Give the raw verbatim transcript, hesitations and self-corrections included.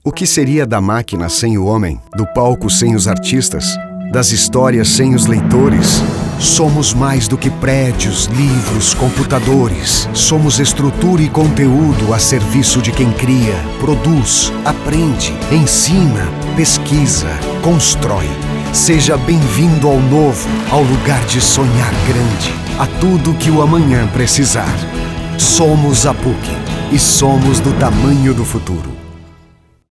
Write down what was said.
O que seria da máquina sem o homem, do palco sem os artistas, das histórias sem os leitores? Somos mais do que prédios, livros, computadores. Somos estrutura e conteúdo a serviço de quem cria, produz, aprende, ensina, pesquisa, constrói. Seja bem-vindo ao novo, ao lugar de sonhar grande, a tudo que o amanhã precisar. Somos a PUC e somos do tamanho do futuro.